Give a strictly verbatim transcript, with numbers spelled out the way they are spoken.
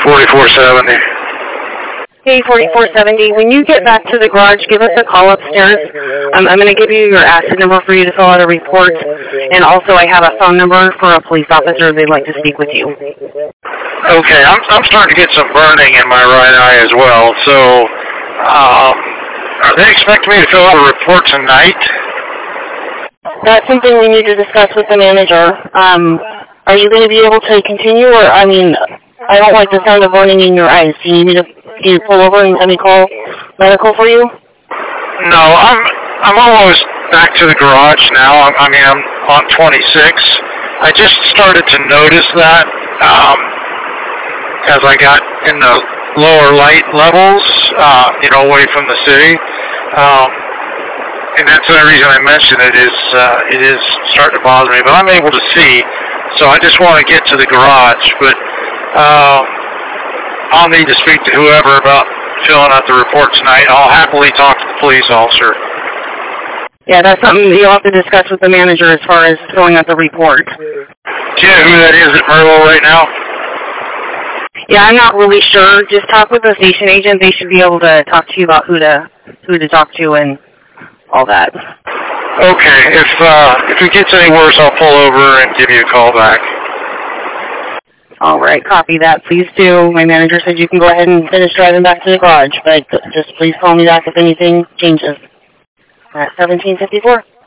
forty-four seventy. Hey, forty-four seventy, when you get back to the garage, give us a call upstairs. Um, I'm going to give you your asset number for you to fill out a report, and also I have a phone number for a police officer if they'd like to speak with you. Okay, I'm, I'm starting to get some burning in my right eye as well, so um, are they expecting me to fill out a report tonight? That's something we need to discuss with the manager. Um, are you going to be able to continue, or, I mean, I don't like the sound of burning in your eyes. Do you need me to do you pull over and let me call medical for you? No, I'm I'm almost back to the garage now. I, I mean, I'm on twenty-six. I just started to notice that um, as I got in the lower light levels, uh, you know, away from the city. Um, and that's the reason I mentioned it is uh, it is starting to bother me. But I'm able to see, so I just want to get to the garage. But um, I'll need to speak to whoever about filling out the report tonight. I'll happily talk to the police officer. Yeah, that's something you'll have to discuss with the manager as far as filling out the report. Do you know who that is at Merlo right now? Yeah, I'm not really sure. Just talk with the station agent. They should be able to talk to you about who to who to talk to and all that. Okay. If uh, if it gets any worse, I'll pull over and give you a call back. All right, copy that. Please do. My manager said you can go ahead and finish driving back to the garage, but just please call me back if anything changes. At seventeen fifty-four.